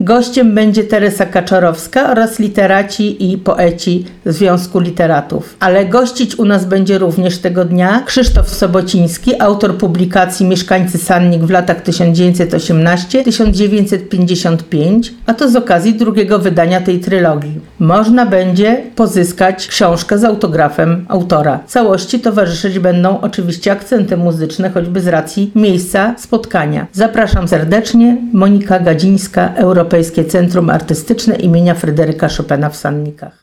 Gościem będzie Teresa Kaczorowska oraz literaci i poeci Związku Literatów. Ale gościć u nas będzie również tego dnia Krzysztof Sobociński, autor publikacji Mieszkańcy Sannik w latach 1918-1955, a to z okazji drugiego wydania tej trylogii. Można będzie pozyskać książkę z autografem autora. Całości towarzyszyć będą oczywiście akcenty muzyczne, choćby z racji miejsca spotkania. Zapraszam serdecznie. Monika Gadzińska, Europejskie Centrum Artystyczne imienia Fryderyka Chopina w Sannikach.